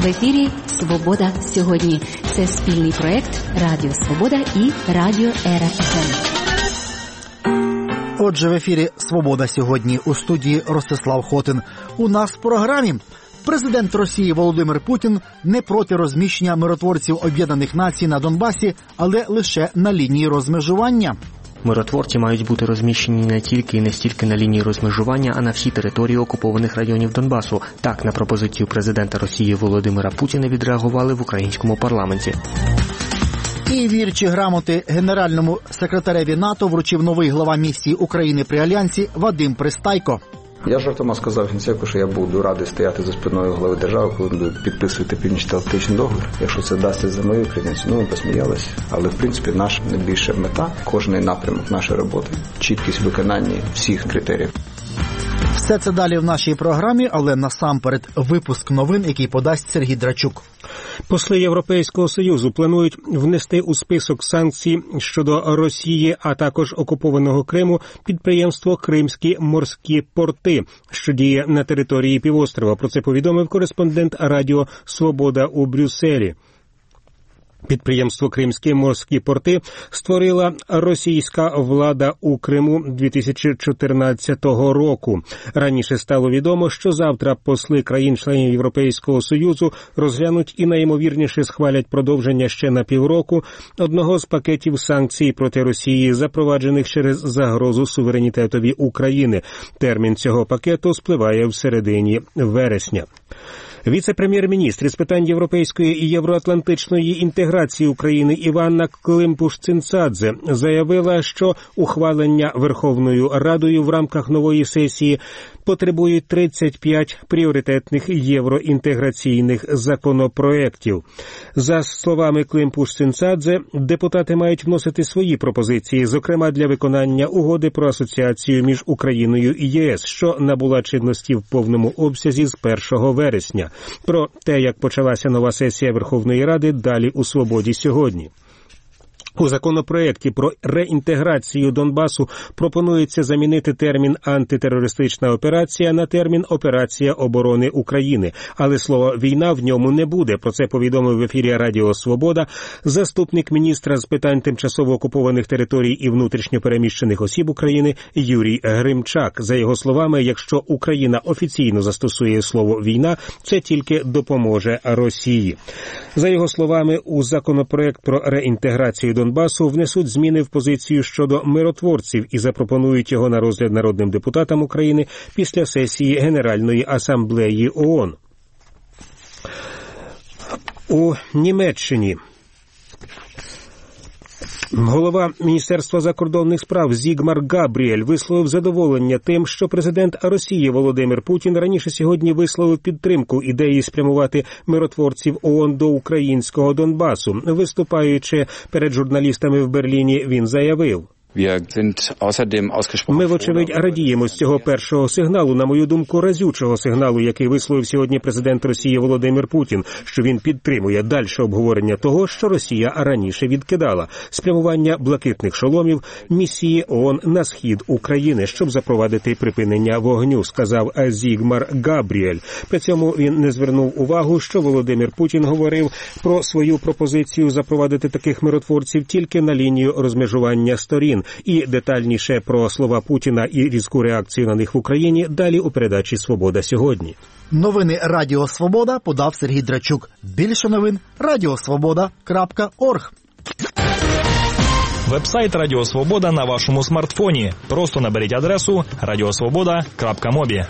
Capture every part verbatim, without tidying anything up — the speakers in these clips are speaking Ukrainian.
В ефірі «Свобода сьогодні». Це спільний проєкт Радіо Свобода і Радіо Ера еф ем. Отже, в ефірі «Свобода сьогодні», у студії Ростислав Хотин. У нас в програмі президент Росії Володимир Путін не проти розміщення миротворців Об'єднаних Націй на Донбасі, але лише на лінії розмежування. Миротворці мають бути розміщені не тільки і не стільки на лінії розмежування, а на всій території окупованих районів Донбасу. Так на пропозицію президента Росії Володимира Путіна відреагували в українському парламенті. І вірчі грамоти генеральному секретареві НАТО вручив новий глава місії України при Альянсі Вадим Пристайко. Я жартома сказав Генсеку, що я буду радий стояти за спиною глави держави, коли він буде підписувати Північно-Атлантичний договір. Якщо це дасться за мою країну, ну ми посміялися. Але в принципі наша найбільша мета, кожний напрямок нашої роботи, чіткість виконання всіх критеріїв. Все це далі в нашій програмі, але насамперед випуск новин, який подасть Сергій Драчук. Посли Європейського Союзу планують внести у список санкцій щодо Росії, а також окупованого Криму, підприємство «Кримські морські порти», що діє на території півострова. Про це повідомив кореспондент Радіо Свобода у Брюсселі. Підприємство «Кримські морські порти» створила російська влада у Криму дві тисячі чотирнадцятого року. Раніше стало відомо, що завтра посли країн-членів Європейського Союзу розглянуть і найімовірніше схвалять продовження ще на півроку одного з пакетів санкцій проти Росії, запроваджених через загрозу суверенітетові України. Термін цього пакету спливає в середині вересня. Віце-прем'єр-міністр із питань європейської і євроатлантичної інтеграції України Іванна Климпуш-Цинцадзе заявила, що ухвалення Верховною Радою в рамках нової сесії потребують тридцять п'ять пріоритетних євроінтеграційних законопроєктів. За словами Климпуш-Цинцадзе, депутати мають вносити свої пропозиції, зокрема для виконання угоди про асоціацію між Україною і ЄС, що набула чинності в повному обсязі з першого вересня. Про те, як почалася нова сесія Верховної Ради, далі у «Свободі сьогодні». У законопроєкті про реінтеграцію Донбасу пропонується замінити термін «антитерористична операція» на термін «операція оборони України». Але слово «війна» в ньому не буде. Про це повідомив в ефірі Радіо Свобода заступник міністра з питань тимчасово окупованих територій і внутрішньо переміщених осіб України Юрій Гримчак. За його словами, якщо Україна офіційно застосує слово «війна», це тільки допоможе Росії. За його словами, у законопроєкт про реінтеграцію Донбасу Донбасу внесуть зміни в позицію щодо миротворців і запропонують його на розгляд народним депутатам України після сесії Генеральної асамблеї ООН. У Німеччині голова Міністерства закордонних справ Зігмар Габріель висловив задоволення тим, що президент Росії Володимир Путін раніше сьогодні висловив підтримку ідеї спрямувати миротворців ООН до українського Донбасу. Виступаючи перед журналістами в Берліні, він заявив: Ми, вочевидь, радіємо з цього першого сигналу, на мою думку, разючого сигналу, який висловив сьогодні президент Росії Володимир Путін, що він підтримує дальше обговорення того, що Росія раніше відкидала – спрямування блакитних шоломів місії ООН на схід України, щоб запровадити припинення вогню, сказав Зігмар Габріель. При цьому він не звернув увагу, що Володимир Путін говорив про свою пропозицію запровадити таких миротворців тільки на лінію розмежування сторін. І детальніше про слова Путіна і різку реакцію на них в Україні далі у передачі «Свобода сьогодні». Новини Радіо Свобода подав Сергій Драчук. Більше новин – радіосвобода крапка орг. Веб-сайт Радіо Свобода на вашому смартфоні. Просто наберіть адресу радіосвобода крапка мобі.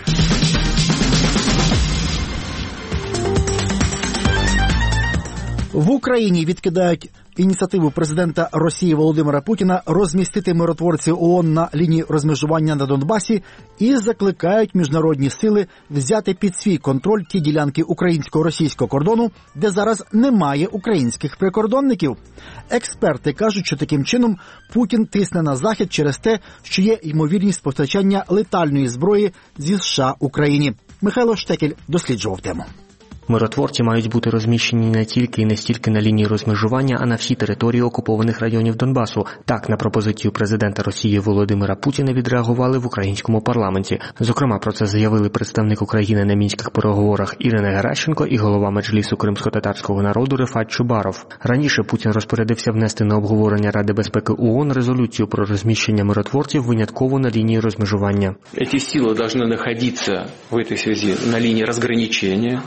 В Україні відкидають ініціативу президента Росії Володимира Путіна розмістити миротворців ООН на лінії розмежування на Донбасі і закликають міжнародні сили взяти під свій контроль ті ділянки українсько-російського кордону, де зараз немає українських прикордонників. Експерти кажуть, що таким чином Путін тисне на Захід через те, що є ймовірність постачання летальної зброї зі США Україні. Михайло Штекель досліджував тему. Миротворці мають бути розміщені не тільки і не стільки на лінії розмежування, а на всій території окупованих районів Донбасу. Так, на пропозицію президента Росії Володимира Путіна відреагували в українському парламенті. Зокрема, про це заявили представник України на мінських переговорах Ірина Геращенко і голова Меджлісу кримськотатарського народу Рефат Чубаров. Раніше Путін розпорядився внести на обговорення Ради безпеки ООН резолюцію про розміщення миротворців винятково на лінії розмежування. Ці сили повинні знаходитися в цій зв'язку на лінії розграничення.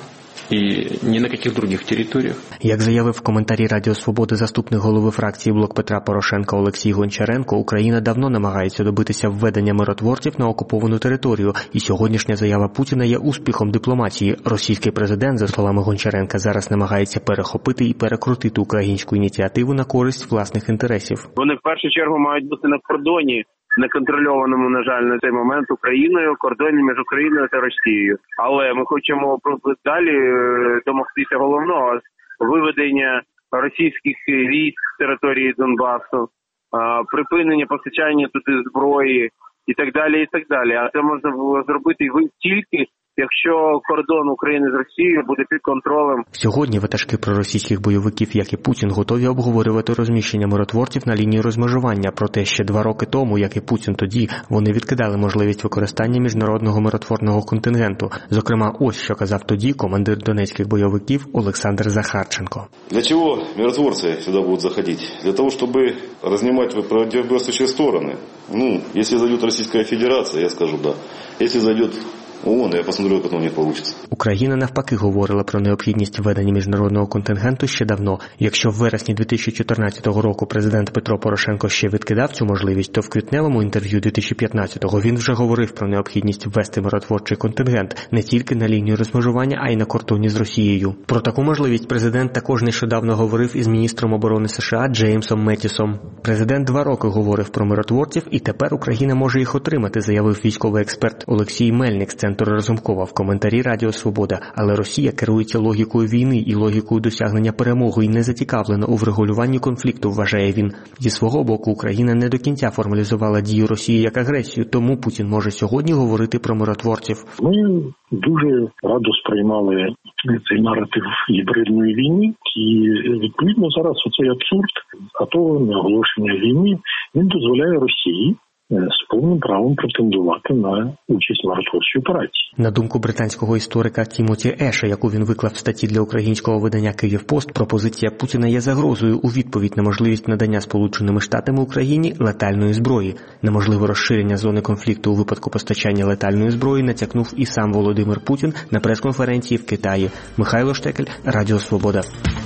І ні на яких других територіях. Як заявив в коментарі Радіо Свободи заступник голови фракції «Блок Петра Порошенка» Олексій Гончаренко, Україна давно намагається добитися введення миротворців на окуповану територію, і сьогоднішня заява Путіна є успіхом дипломатії. Російський президент, за словами Гончаренка, зараз намагається перехопити і перекрутити українську ініціативу на користь власних інтересів. Вони в першу чергу мають бути на кордоні, неконтрольованому, на жаль, на цей момент Україною, кордоні між Україною та Росією. Але ми хочемо далі домогтися головного – виведення російських військ з території Донбасу, припинення постачання туди зброї і так далі, і так далі. А це можна було зробити тільки якщо кордон України з Росією буде під контролем. Сьогодні ватажки проросійських бойовиків, як і Путін, готові обговорювати розміщення миротворців на лінії розмежування. Проте ще два роки тому, як і Путін тоді, вони відкидали можливість використання міжнародного миротворного контингенту. Зокрема, ось що казав тоді командир донецьких бойовиків Олександр Захарченко. Для чого миротворці сюди будуть заходити? Для того, щоб рознимати противоборствуючі сторони. Ну, якщо зайде Російська Федерація, я скажу да. Якщо зайде ООН, я посмотрю, як у них вийде. Україна навпаки говорила про необхідність введення міжнародного контингенту ще давно. Якщо в вересні дві тисячі чотирнадцятого року президент Петро Порошенко ще відкидав цю можливість, то в квітневому інтерв'ю дві тисячі п'ятнадцятого він вже говорив про необхідність ввести миротворчий контингент не тільки на лінію розмежування, а й на кордоні з Росією. Про таку можливість президент також нещодавно говорив із міністром оборони США Джеймсом Метісом. Президент два роки говорив про миротворців, і тепер Україна може їх отримати, заявив військовий експерт Олексій Мельник з центру Разумкова в коментарі Радіо Свобода. Але Росія керується логікою війни і логікою досягнення перемоги і не зацікавлена у врегулюванні конфлікту, вважає він. Зі свого боку, Україна не до кінця формалізувала дію Росії як агресію, тому Путін може сьогодні говорити про миротворців. Ми дуже радо сприймали цей наратив гібридної війни, і відповідно зараз оцей абсурд, а то оголошення війни, він дозволяє Росії з повним правом претендувати на участь в миротворчій операції. На думку британського історика Тімоті Еша, яку він виклав в статті для українського видання «Київпост», пропозиція Путіна є загрозою у відповідь на можливість надання Сполученими Штатами Україні летальної зброї. На можливе розширення зони конфлікту у випадку постачання летальної зброї натякнув і сам Володимир Путін на прес-конференції в Китаї. Михайло Штекель, Радіо Свобода.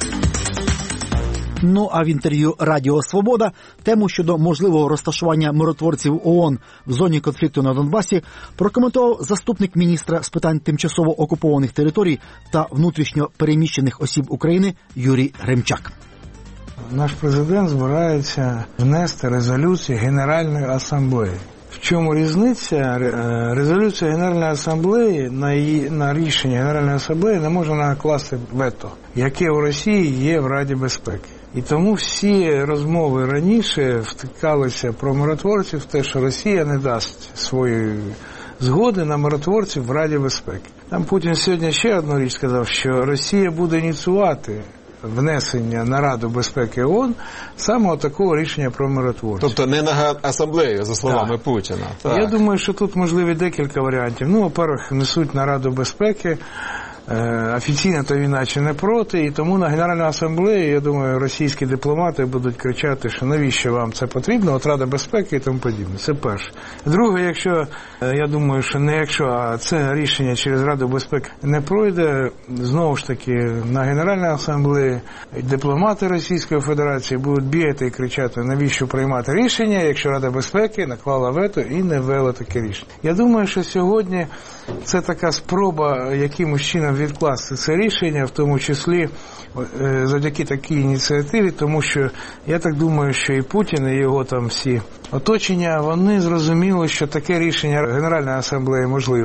Ну а в інтерв'ю Радіо Свобода тему щодо можливого розташування миротворців ООН в зоні конфлікту на Донбасі прокоментував заступник міністра з питань тимчасово окупованих територій та внутрішньо переміщених осіб України Юрій Гремчак. Наш президент збирається внести резолюцію Генеральної асамблеї. В чому різниця? Резолюція Генеральної асамблеї на, її, на рішення Генеральної асамблеї не може накласти вето, яке у Росії є в Раді безпеки. І тому всі розмови раніше втикалися про миротворців, те, що Росія не дасть свої згоди на миротворців в Раді безпеки. Там Путін сьогодні ще одну річ сказав, що Росія буде ініціювати внесення на Раду безпеки ООН саме такого рішення про миротворців. Тобто не на асамблею, за словами так. Путіна. Так. Я думаю, що тут можливі декілька варіантів. Ну, по-перше, несуть на Раду безпеки. Офіційно то він наче не проти, і тому на Генеральній асамблеї, я думаю, російські дипломати будуть кричати, що навіщо вам це потрібно, от Рада безпеки і тому подібне. Це перше. Друге, якщо, я думаю, що не якщо, а це рішення через Раду безпеки не пройде, знову ж таки, на Генеральній асамблеї дипломати Російської Федерації будуть бігати і кричати, навіщо приймати рішення, якщо Рада безпеки наклала вето і не ввела таке рішення. Я думаю, що сьогодні це така спроба якимось чином відкласти це рішення, в тому числі завдяки такій ініціативі, тому що я так думаю, що і Путін, і його там всі оточення, вони зрозуміли, що таке рішення Генеральної асамблеї можливе.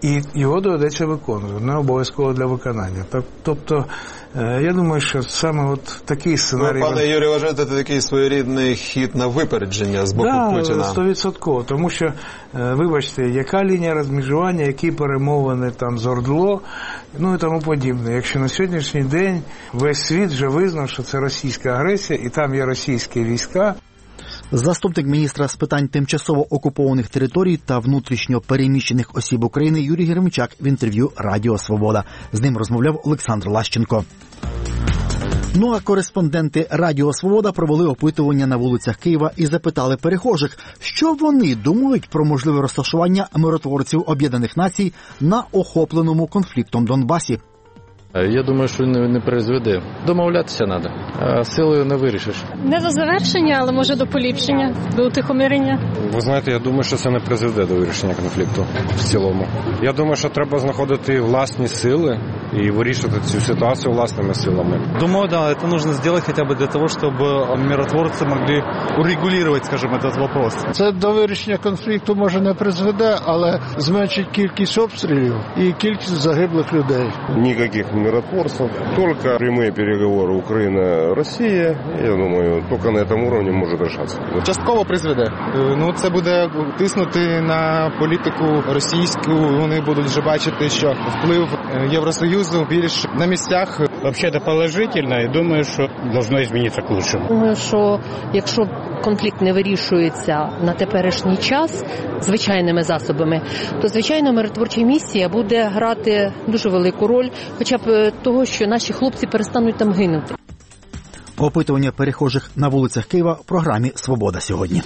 І його доведеться виконувати, не обов'язково для виконання. Тобто, я думаю, що саме от такий сценарій... Ну, пане Юрію, вважаєте, це такий своєрідний хід на випередження з боку да, Путіна? Так, сто відсотків. Тому що, вибачте, яка лінія розмежування, які перемовини там з ОРДЛО, ну і тому подібне. Якщо на сьогоднішній день весь світ вже визнав, що це російська агресія, і там є російські війська. Заступник міністра з питань тимчасово окупованих територій та внутрішньо переміщених осіб України Юрій Гремичак в інтерв'ю Радіо Свобода. З ним розмовляв Олександр Лащенко. Ну а кореспонденти Радіо Свобода провели опитування на вулицях Києва і запитали перехожих, що вони думають про можливе розташування миротворців Об'єднаних Націй на охопленому конфліктом Донбасі. Я думаю, що не, не призведе. Домовлятися треба, а силою не вирішиш. Не до завершення, але може до поліпшення, до утихомирення. Ви знаєте, я думаю, що це не призведе до вирішення конфлікту в цілому. Я думаю, що треба знаходити власні сили и вирішувати цю ситуацію власними силами. Думаю, да, это нужно сделать хотя бы для того, чтобы миротворцы могли урегулировать, скажем, этот вопрос. Це до вирішення конфлікту може не призведе, але зменшить кількість обстрілів і кількість загиблих людей. Ніяких миротворців, тільки прямі переговори Україна-Росія, я думаю, тільки на цьому рівні може рішатися. Частково призведе. Ну, це буде тиснути на політику російську, вони будуть вже бачити, що вплив Євросоюзу більш на місцях. Взагалі, це положительно, і думаю, що должно змінитися к лучшому. Думаю, що якщо конфлікт не вирішується на теперішній час звичайними засобами, то, звичайно, миротворча місія буде грати дуже велику роль, хоча б того, що наші хлопці перестануть там гинути. Опитування перехожих на вулицях Києва в програмі «Свобода сьогодні».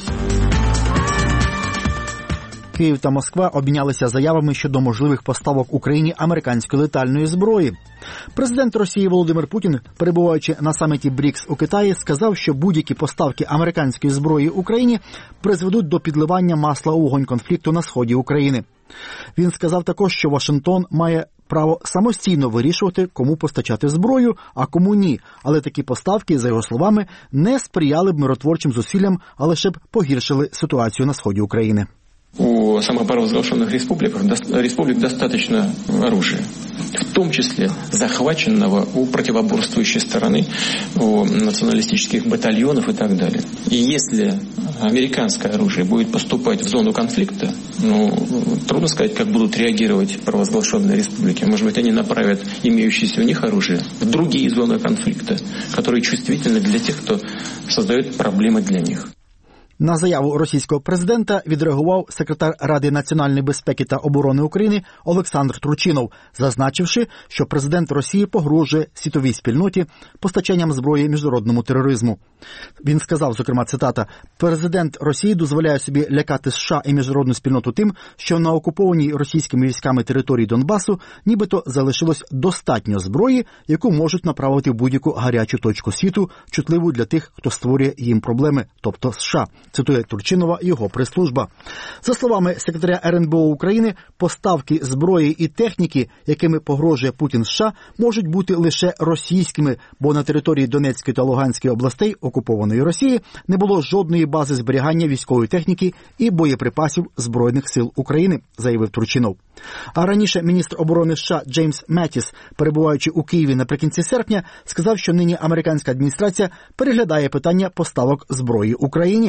Київ та Москва обмінялися заявами щодо можливих поставок Україні американської летальної зброї. Президент Росії Володимир Путін, перебуваючи на саміті БРІКС у Китаї, сказав, що будь-які поставки американської зброї Україні призведуть до підливання масла у вогонь конфлікту на сході України. Він сказав також, що Вашингтон має право самостійно вирішувати, кому постачати зброю, а кому ні. Але такі поставки, за його словами, не сприяли б миротворчим зусиллям, а лише б погіршили ситуацію на сході України. У самопровозглашенных республик, республик достаточно оружия, в том числе захваченного у противоборствующей стороны, у националистических батальонов и так далее. И если американское оружие будет поступать в зону конфликта, ну, трудно сказать, как будут реагировать провозглашенные республики. Может быть, они направят имеющееся у них оружие в другие зоны конфликта, которые чувствительны для тех, кто создает проблемы для них. На заяву російського президента відреагував секретар Ради національної безпеки та оборони України Олександр Турчинов, зазначивши, що президент Росії погрожує світовій спільноті постачанням зброї міжнародному тероризму. Він сказав, зокрема, цитата, «Президент Росії дозволяє собі лякати США і міжнародну спільноту тим, що на окупованій російськими військами території Донбасу нібито залишилось достатньо зброї, яку можуть направити в будь-яку гарячу точку світу, чутливу для тих, хто створює їм проблеми, тобто США». Цитує Турчинова його прес-служба. За словами секретаря ер ен бе о України, поставки зброї і техніки, якими погрожує Путін США, можуть бути лише російськими, бо на території Донецької та Луганської областей окупованої Росії не було жодної бази зберігання військової техніки і боєприпасів Збройних сил України, заявив Турчинов. А раніше міністр оборони США Джеймс Меттіс, перебуваючи у Києві наприкінці серпня, сказав, що нині американська адміністрація переглядає питання поставок зброї Україні.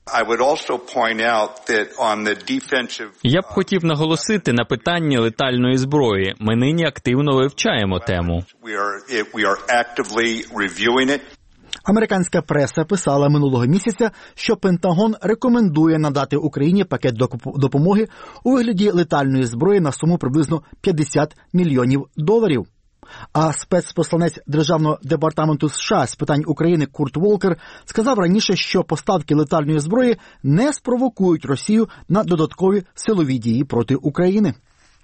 Я б хотів наголосити на питанні летальної зброї. Ми нині активно вивчаємо тему. Американська преса писала минулого місяця, що Пентагон рекомендує надати Україні пакет допомоги у вигляді летальної зброї на суму приблизно п'ятдесят мільйонів доларів. А спецпосланець Державного департаменту США з питань України Курт Волкер сказав раніше, що поставки летальної зброї не спровокують Росію на додаткові силові дії проти України.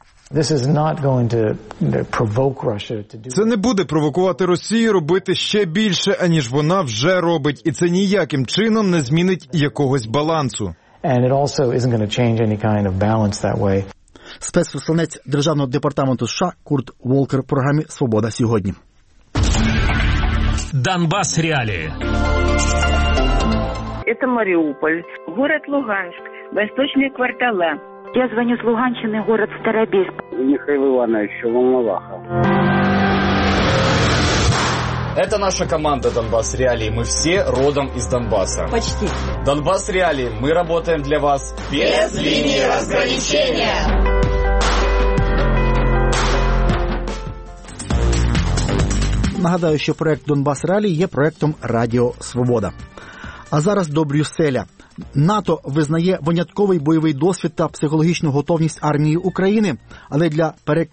Це не буде провокувати Росію робити ще більше, аніж вона вже робить, і це ніяким чином не змінить якогось балансу. Спецпосланець Державного департаменту США Курт Волкер в програмі «Свобода сьогодні». Донбасс реалии. Это Мариуполь, город Луганск, восточные квартала. Я звоню с Луганщины, город Старобельск. Михаил Иванович Волноваха. Это наша команда «Донбасс Реалии». Мы все родом из Донбасса. Почти. «Донбасс Реалии». Мы работаем для вас без линии разграничения. Нагадаю, що проект «Донбасс Реалії» є проектом Радіо Свобода. А зараз до Брюсселя. НАТО визнає винятковий бойовий досвід та психологічну готовність армії України, але для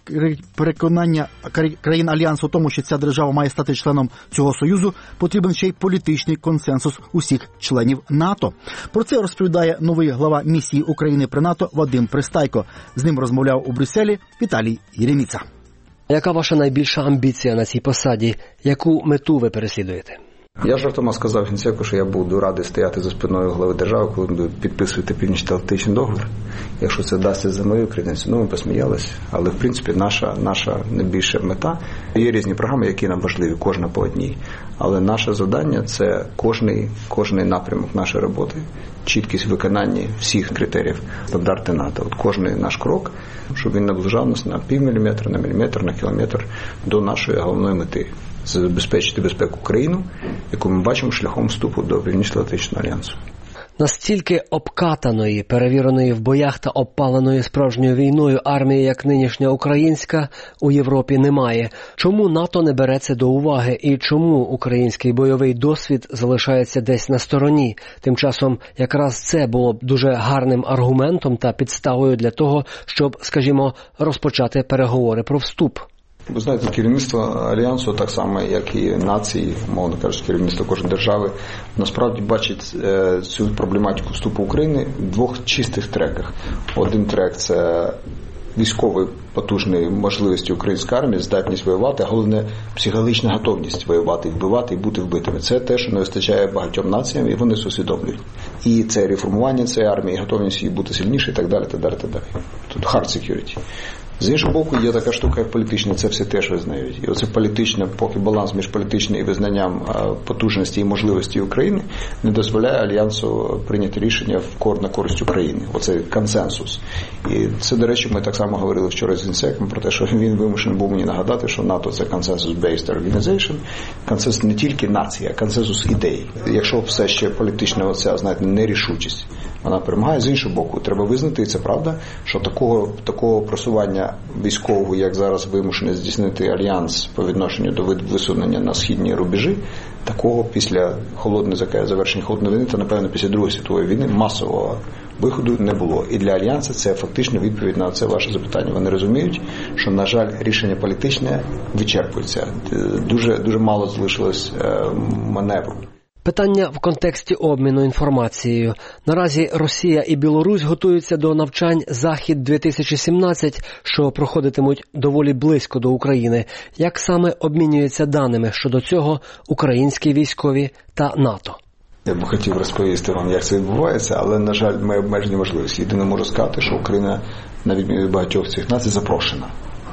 переконання країн Альянсу в тому, що ця держава має стати членом цього союзу, потрібен ще й політичний консенсус усіх членів НАТО. Про це розповідає новий глава місії України при НАТО Вадим Пристайко. З ним розмовляв у Брюсселі Віталій Єреміца. Яка ваша найбільша амбіція на цій посаді? Яку мету ви переслідуєте? Я жартома сказав Генсеку, що я буду радий стояти за спиною глави держави, коли буду підписувати Північно-Атлантичний договір. Якщо це вдасться за мою креденцію, ну ми посміялися. Але, в принципі, наша, наша найбільша мета. Є різні програми, які нам важливі, кожна по одній. Але наше завдання – це кожний, кожний напрямок нашої роботи, чіткість виконання всіх критеріїв, стандарти НАТО. От кожний наш крок, щоб він наближав нас на півміліметра, на міліметр, на кілометр до нашої головної мети. Забезпечити безпеку країну, яку ми бачимо шляхом вступу до Північно-Атлантичного альянсу. Настільки обкатаної, перевіреної в боях та обпаленої справжньою війною армії, як нинішня українська, у Європі немає. Чому НАТО не бере це до уваги і чому український бойовий досвід залишається десь на стороні? Тим часом якраз це було б дуже гарним аргументом та підставою для того, щоб, скажімо, розпочати переговори про вступ. Ви знаєте, керівництво Альянсу, так само, як і нації, мовно кажучи, керівництво кожної держави, насправді бачить е, цю проблематику вступу України в двох чистих треках. Один трек – це військової потужної можливості української армії, здатність воювати, а головне – психологічна готовність воювати, вбивати і бути вбитими. Це те, що не вистачає багатьом націям, і вони це усвідомлюють. І це реформування цієї армії, готовність її бути сильніше і так далі, так далі, так далі. Тут hard security. З іншого боку, є така штука, як політична, це всі теж визнають. І оце політичне, поки баланс між політичним і визнанням потужності і можливості України не дозволяє Альянсу прийняти рішення на користь України. Оце консенсус. І це, до речі, ми так само говорили вчора з Генсеком про те, що він вимушений був мені нагадати, що НАТО – це consensus-based organization. Консенсус не тільки нація, а консенсус ідей. Якщо все ще політична оця, знаєте, нерішучість, вона перемагає. З іншого боку, треба визнати, і це правда, що такого, такого просування військового, як зараз вимушений здійснити Альянс по відношенню до висунення на східні рубежі, такого після холодної завершення холодної війни та, напевно, після Другої світової війни масового виходу не було. І для Альянсу це фактично відповідь на це ваше запитання. Вони розуміють, що, на жаль, рішення політичне вичерпується. Дуже, дуже мало залишилось маневру. Питання в контексті обміну інформацією. Наразі Росія і Білорусь готуються до навчань «Захід-дві тисячі сімнадцять», що проходитимуть доволі близько до України. Як саме обмінюються даними щодо цього українські військові та НАТО? Я б хотів розповісти вам, як це відбувається, але, на жаль, ми обмежені можливості. Єдине можу сказати, що Україна, на відміну від багатьох цих націй, запрошена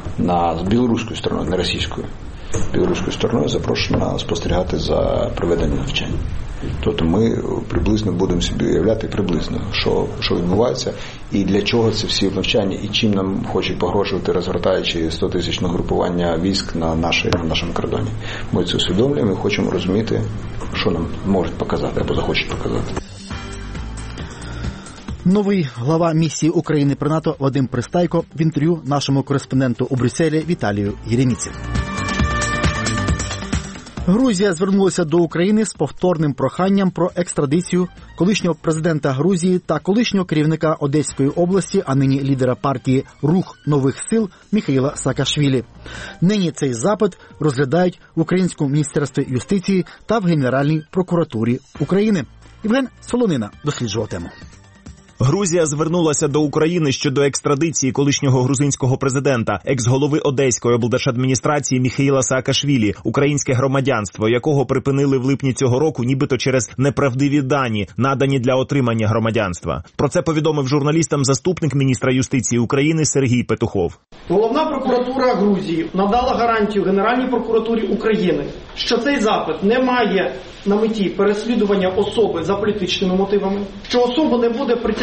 на білоруською стороною, не російською. Білоруською стороною запрошена спостерігати за проведенням навчань. Тобто ми приблизно будемо собі уявляти приблизно, що, що відбувається і для чого це всі навчання і чим нам хочуть погрожувати, розгортаючи стотисячне групування військ на, нашій, на нашому кордоні. Ми це усвідомлюємо і хочемо розуміти, що нам можуть показати або захочуть показати. Новий глава місії України при НАТО Вадим Пристайко в інтерв'ю нашому кореспонденту у Брюсселі Віталію Єреміці. Грузія звернулася до України з повторним проханням про екстрадицію колишнього президента Грузії та колишнього керівника Одеської області, а нині лідера партії «Рух нових сил» Міхаїла Саакашвілі. Нині цей запит розглядають в Українському міністерстві юстиції та в Генеральній прокуратурі України. Євген Солонина досліджував тему. Грузія звернулася до України щодо екстрадиції колишнього грузинського президента, екс-голови Одеської облдержадміністрації Міхаїла Саакашвілі, українське громадянство, якого припинили в липні цього року нібито через неправдиві дані, надані для отримання громадянства. Про це повідомив журналістам заступник міністра юстиції України Сергій Петухов. Головна прокуратура Грузії надала гарантію Генеральній прокуратурі України, що цей запит не має на меті переслідування особи за політичними мотивами, що особа не буде притягнена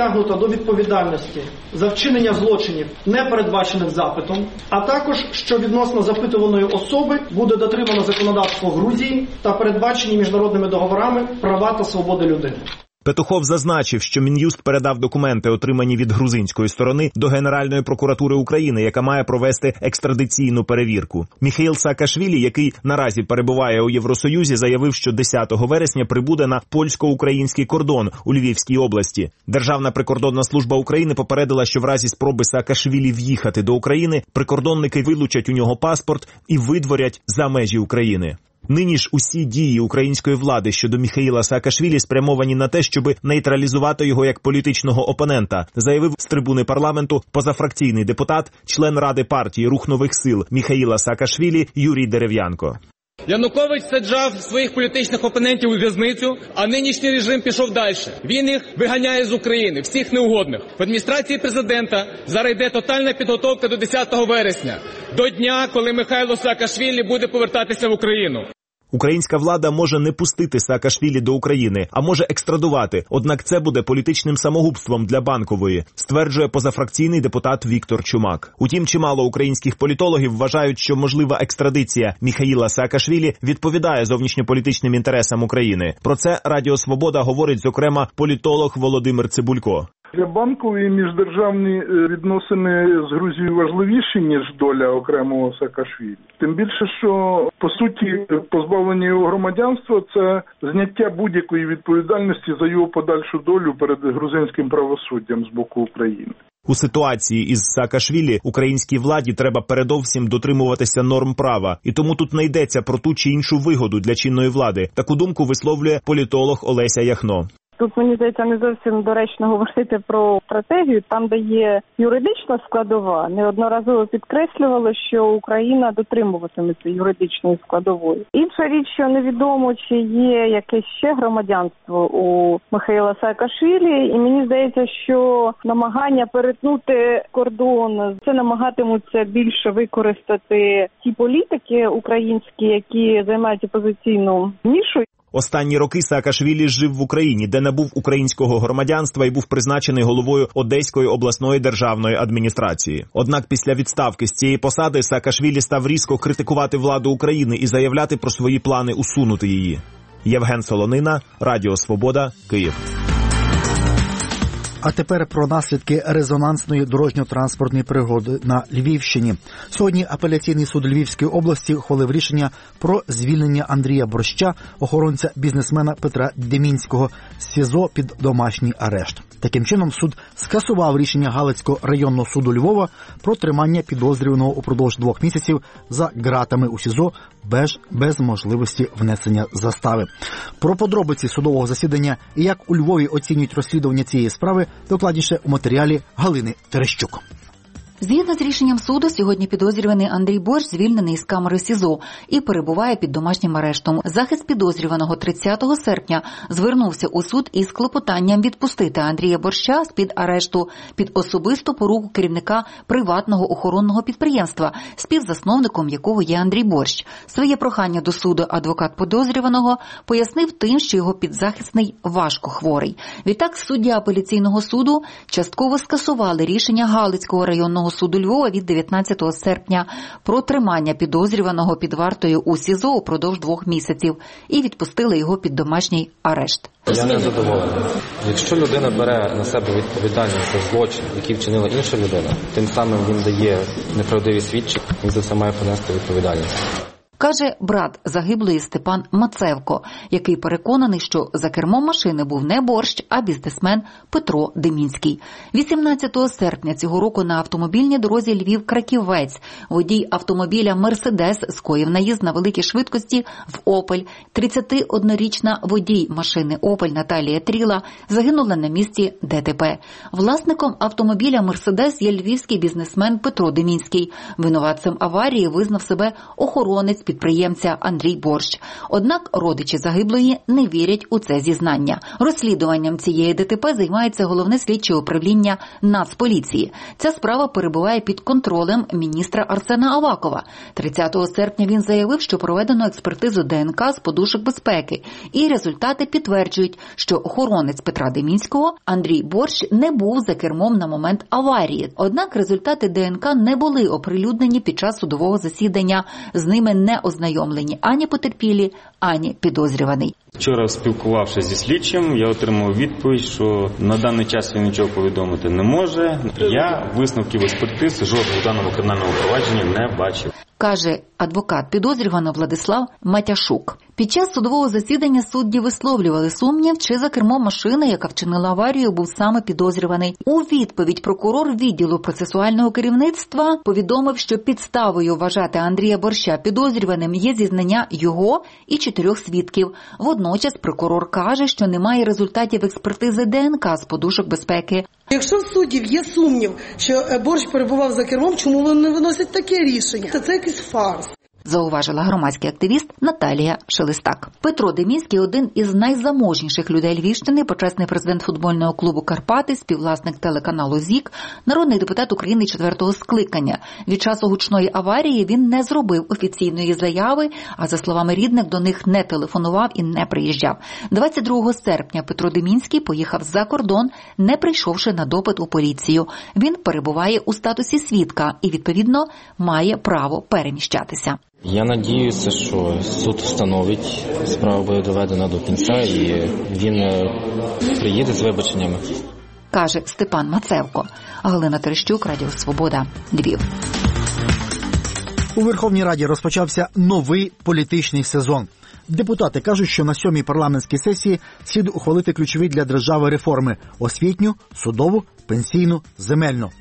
притягнута до відповідальності за вчинення злочинів, не передбачених запитом, а також, що відносно запитуваної особи буде дотримано законодавство Грузії та передбачені міжнародними договорами права та свободи людини. Петухов зазначив, що Мін'юст передав документи, отримані від грузинської сторони, до Генеральної прокуратури України, яка має провести екстрадиційну перевірку. Міхеїл Саакашвілі, який наразі перебуває у Євросоюзі, заявив, що десятого вересня прибуде на польсько-український кордон у Львівській області. Державна прикордонна служба України попередила, що в разі спроби Саакашвілі в'їхати до України, прикордонники вилучать у нього паспорт і видворять за межі України. Нині ж усі дії української влади щодо Міхеїла Саакашвілі спрямовані на те, щоб нейтралізувати його як політичного опонента, заявив з трибуни парламенту позафракційний депутат, член Ради партії «Рух нових сил» Міхеїла Саакашвілі Юрій Дерев'янко. Янукович саджав своїх політичних опонентів у в'язницю, а нинішній режим пішов далі. Він їх виганяє з України, всіх неугодних. В адміністрації президента зараз йде тотальна підготовка до десятого вересня, до дня, коли Міхеїл Саакашвілі буде повертатися в Україну. Українська влада може не пустити Саакашвілі до України, а може екстрадувати, однак це буде політичним самогубством для Банкової, стверджує позафракційний депутат Віктор Чумак. Утім, чимало українських політологів вважають, що можлива екстрадиція Міхеїла Саакашвілі відповідає зовнішньополітичним інтересам України. Про це Радіо Свобода говорить, зокрема, політолог Володимир Цибулько. Для Банкової міждержавні відносини з Грузією важливіші, ніж доля окремого Саакашвілі. Тим більше, що, по суті, позбавлення його громадянства – це зняття будь-якої відповідальності за його подальшу долю перед грузинським правосуддям з боку України. У ситуації із Саакашвілі українській владі треба передовсім дотримуватися норм права, і тому тут не йдеться про ту чи іншу вигоду для чинної влади. Таку думку висловлює політолог Олеся Яхно. Тут, мені здається, не зовсім доречно говорити про стратегію. Там, де є юридична складова, неодноразово підкреслювало, що Україна дотримуватиметься юридичної складової. Інша річ, що невідомо, чи є якесь ще громадянство у Міхеїла Саакашвілі, і мені здається, що намагання перетнути кордон, це намагатимуться більше використати ті політики українські, які займають опозиційну нішу. Останні роки Саакашвілі жив в Україні, де набув українського громадянства і був призначений головою Одеської обласної державної адміністрації. Однак після відставки з цієї посади Саакашвілі став різко критикувати владу України і заявляти про свої плани усунути її. Євген Солонина, Радіо Свобода, Київ. А тепер про наслідки резонансної дорожньо-транспортної пригоди на Львівщині. Сьогодні апеляційний суд Львівської області ухвалив рішення про звільнення Андрія Борща, охоронця бізнесмена Петра Демінського, з СІЗО під домашній арешт. Таким чином, суд скасував рішення Галицького районного суду Львова про тримання підозрюваного упродовж двох місяців за ґратами у СІЗО без, без можливості внесення застави. Про подробиці судового засідання і як у Львові оцінюють розслідування цієї справи докладніше у матеріалі Галини Терещук. Згідно з рішенням суду, сьогодні підозрюваний Андрій Борщ звільнений із камери СІЗО і перебуває під домашнім арештом. Захист підозрюваного тридцятого серпня звернувся у суд із клопотанням відпустити Андрія Борща з-під арешту під особисту поруку керівника приватного охоронного підприємства, співзасновником якого є Андрій Борщ. Своє прохання до суду адвокат підозрюваного пояснив тим, що його підзахисний важко хворий. Відтак судді апеляційного суду частково скасували рішення Галицького районного суду Львова від дев'ятнадцятого серпня про тримання підозрюваного під вартою у СІЗО упродовж двох місяців і відпустили його під домашній арешт. Я не задоволений. Якщо людина бере на себе відповідальність за злочин, який вчинила інша людина, тим самим він дає неправдиві свідчення, він за це має понести відповідальність. Каже брат загиблої Степан Мацевко, який переконаний, що за кермом машини був не Борщ, а бізнесмен Петро Демінський. вісімнадцятого серпня цього року на автомобільній дорозі Львів-Краківець водій автомобіля «Мерседес» скоїв наїзд на великій швидкості в «Опель». тридцятиоднорічна водій машини «Опель» Наталія Тріла загинула на місці ДТП. Власником автомобіля «Мерседес» є львівський бізнесмен Петро Демінський. Винуватцем аварії визнав себе охоронець підприємця Андрій Борщ. Однак родичі загиблої не вірять у це зізнання. Розслідуванням цієї ДТП займається головне слідче управління Нацполіції. Ця справа перебуває під контролем міністра Арсена Авакова. тридцятого серпня він заявив, що проведено експертизу ДНК з подушок безпеки. І результати підтверджують, що охоронець Петра Демінського Андрій Борщ не був за кермом на момент аварії. Однак результати ДНК не були оприлюднені під час судового засідання. З ними не ознайомлені ані потерпілі, ані підозрюваний. Вчора, спілкувавшись зі слідчим, я отримав відповідь, що на даний час він нічого повідомити не може. Я висновків експертиз жодного в даному кримінальному провадженні не бачив. Каже адвокат підозрюваного Владислав Матяшук. Під час судового засідання судді висловлювали сумнів, чи за кермом машини, яка вчинила аварію, був саме підозрюваний. У відповідь прокурор відділу процесуального керівництва повідомив, що підставою вважати Андрія Борща підозрюваним є зізнання його і чотирьох свідків. Водночас прокурор каже, що немає результатів експертизи ДНК з подушок безпеки. Якщо в суддів є сумнів, що Борщ перебував за кермом, чому вони не виносять таке рішення? Це якийсь фарс. Зауважила громадський активіст Наталія Шелестак. Петро Демінський – один із найзаможніших людей Львівщини, почесний президент футбольного клубу «Карпати», співвласник телеканалу «ЗІК», народний депутат України четвертого скликання. Від часу гучної аварії він не зробив офіційної заяви, а за словами рідних, до них не телефонував і не приїжджав. двадцять другого серпня Петро Демінський поїхав за кордон, не прийшовши на допит у поліцію. Він перебуває у статусі свідка і, відповідно, має право переміщатися. Я надіюся, що суд встановить, справа буде доведена до кінця і він приїде з вибаченнями. Каже Степан Мацевко. Галина Терещук, Радіо Свобода, Львів. У Верховній Раді розпочався новий політичний сезон. Депутати кажуть, що на сьомій парламентській сесії слід ухвалити ключові для держави реформи – освітню, судову, пенсійну, земельну.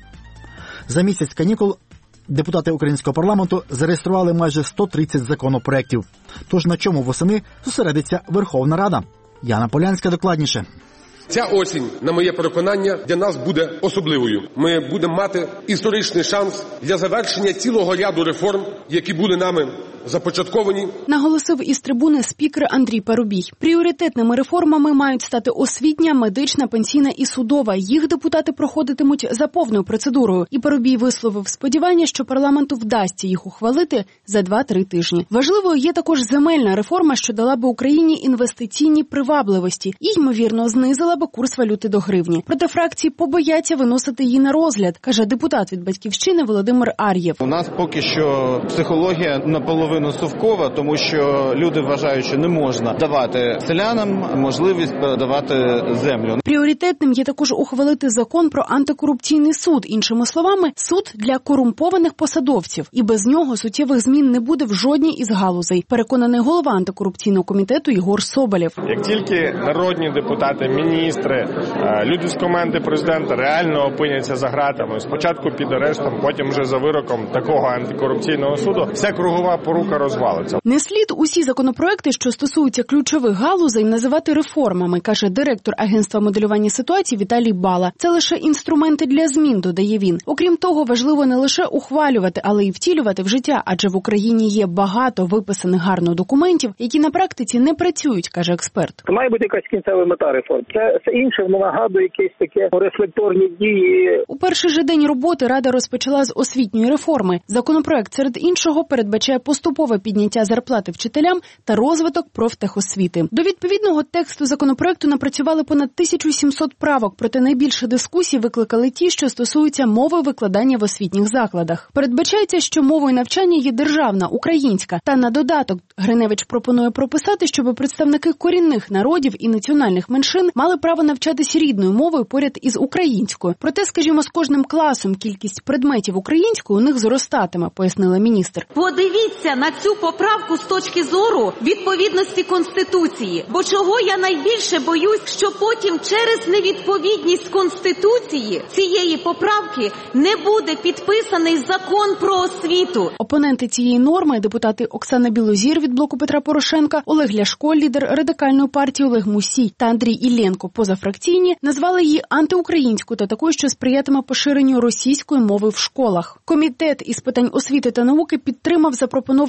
За місяць канікул депутати українського парламенту зареєстрували майже сто тридцять законопроєктів. Тож на чому восени зосередиться Верховна Рада? Яна Полянська докладніше. Ця осінь, на моє переконання, для нас буде особливою. Ми будемо мати історичний шанс для завершення цілого ряду реформ, які були нами започатковані. Наголосив із трибуни спікер Андрій Парубій. Пріоритетними реформами мають стати освітня, медична, пенсійна і судова. Їх депутати проходитимуть за повною процедурою. І Парубій висловив сподівання, що парламенту вдасться їх ухвалити за два-три тижні. Важливою є також земельна реформа, що дала би Україні інвестиційні привабливості і, ймовірно, знизила би курс валюти до гривні. Проте фракції побояться виносити її на розгляд, каже депутат від «Батьківщини» Володимир Ар'єв. У нас поки що психологія наполовину совкова, тому що люди вважають, що не можна давати селянам можливість передавати землю. Пріоритетним є також ухвалити закон про антикорупційний суд. Іншими словами, суд для корумпованих посадовців. І без нього суттєвих змін не буде в жодній із галузей, переконаний голова антикорупційного комітету Єгор Соболєв. Як тільки народні депутати, міністри, люди з команди президента реально опиняться за ґратами, спочатку під арештом, потім вже за вироком такого антикорупційного суду, вся кругова порука розвалиться. Не слід усі законопроекти, що стосуються ключових галузей, називати реформами, каже директор Агентства моделювання ситуацій Віталій Бала. Це лише інструменти для змін, додає він. Окрім того, важливо не лише ухвалювати, але й втілювати в життя, адже в Україні є багато виписаних гарно документів, які на практиці не працюють, каже експерт. Має бути якась кінцева мета реформ. Це, це інше, воно нагадує якісь такі рефлекторні дії. У перший же день роботи Рада розпочала з освітньої реформи. Законопроект, серед іншого, передбачає поступове підняття зарплати вчителям та розвиток профтехосвіти. До відповідного тексту законопроекту напрацювали понад тисячу сімсот правок, проте найбільше дискусій викликали ті, що стосуються мови викладання в освітніх закладах. Передбачається, що мовою навчання є державна, українська. Та на додаток Гриневич пропонує прописати, щоб представники корінних народів і національних меншин мали право навчатися рідною мовою поряд із українською. Проте, скажімо, з кожним класом кількість предметів українською у них зростатиме, пояснила міністр. Подивіться на цю поправку з точки зору відповідності Конституції. Бо чого я найбільше боюсь, що потім через невідповідність Конституції цієї поправки не буде підписаний закон про освіту. Опоненти цієї норми, депутати Оксана Білозір від блоку Петра Порошенка, Олег Ляшко, лідер радикальної партії Олег Мусій та Андрій Іллєнко, позафракційні, назвали її антиукраїнською та такою, що сприятиме поширенню російської мови в школах. Комітет із питань освіти та науки підтримав запропоновану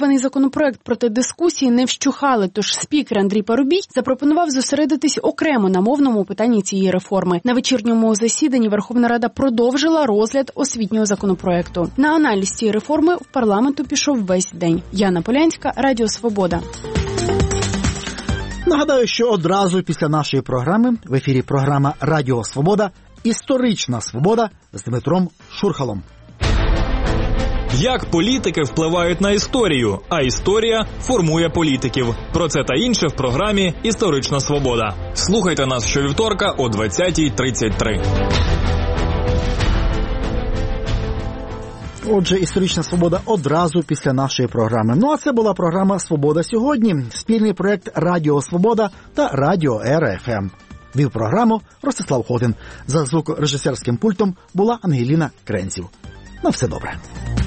опублікований законопроект, проте дискусії не вщухали, тож спікер Андрій Парубій запропонував зосередитись окремо на мовному питанні цієї реформи. На вечірньому засіданні Верховна Рада продовжила розгляд освітнього законопроекту. На аналіз цієї реформи в парламенту пішов весь день. Яна Полянська, Радіо Свобода. Нагадаю, що одразу після нашої програми в ефірі програма «Радіо Свобода» «Історична свобода» з Дмитром Шурхалом. Як політики впливають на історію, а історія формує політиків. Про це та інше в програмі «Історична свобода». Слухайте нас щовівторка о двадцятій тридцять три. Отже, «Історична свобода» одразу після нашої програми. Ну а це була програма «Свобода сьогодні», спільний проєкт «Радіо Свобода» та «Радіо Ера Еф Ем». Вів програму Ростислав Ходин. За звукорежисерським пультом була Ангеліна Кренців. На все добре.